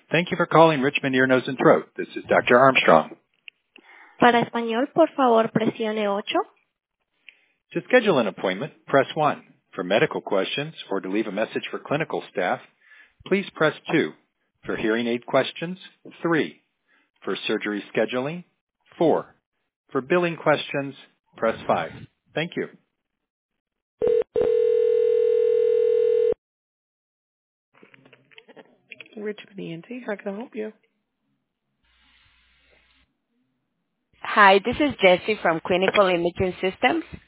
Thank you for calling Richmond Ear, Nose, and Throat. This is Dr. Armstrong. Para español, por favor, presione 8. To schedule an appointment, press 1. For medical questions or to leave a message for clinical staff, please press 2. For hearing aid questions, 3. For surgery scheduling, 4. For billing questions, press 5. Thank you. Richmond ENT, how can I help you? Hi, this is Jessie from Clinical Imaging Systems.